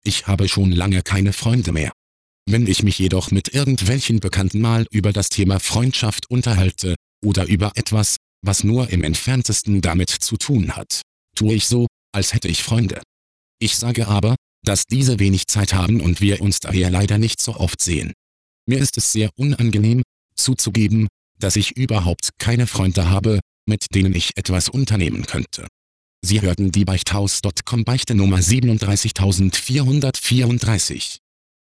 Ich habe schon lange keine Freunde mehr. Wenn ich mich jedoch mit irgendwelchen Bekannten mal über das Thema Freundschaft unterhalte, oder über etwas, was nur im entferntesten damit zu tun hat, tue ich so, als hätte ich Freunde. Ich sage aber, dass diese wenig Zeit haben und wir uns daher leider nicht so oft sehen. Mir ist es sehr unangenehm, zuzugeben, dass ich überhaupt keine Freunde habe, mit denen ich etwas unternehmen könnte. Sie hörten die Beichthaus.com Beichte Nummer 37434.